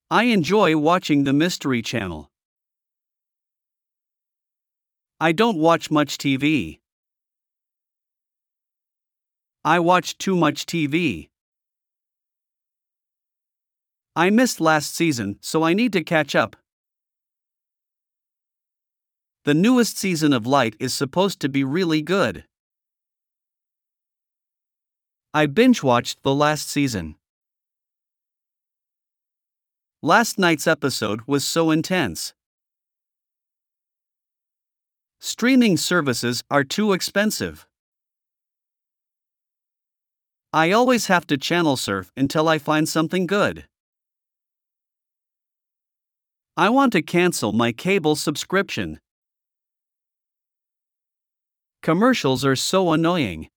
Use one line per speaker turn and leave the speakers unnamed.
I enjoy watching the Mystery Channel. I don't watch much TV. I watch too much TV. I missed last season, so I need to catch up. The newest season of Light is supposed to be really good. I binge-watched the last season. Last night's episode was so intense. Streaming services are too expensive. I always have to channel surf until I find something good. I want to cancel my cable subscription. Commercials are so annoying.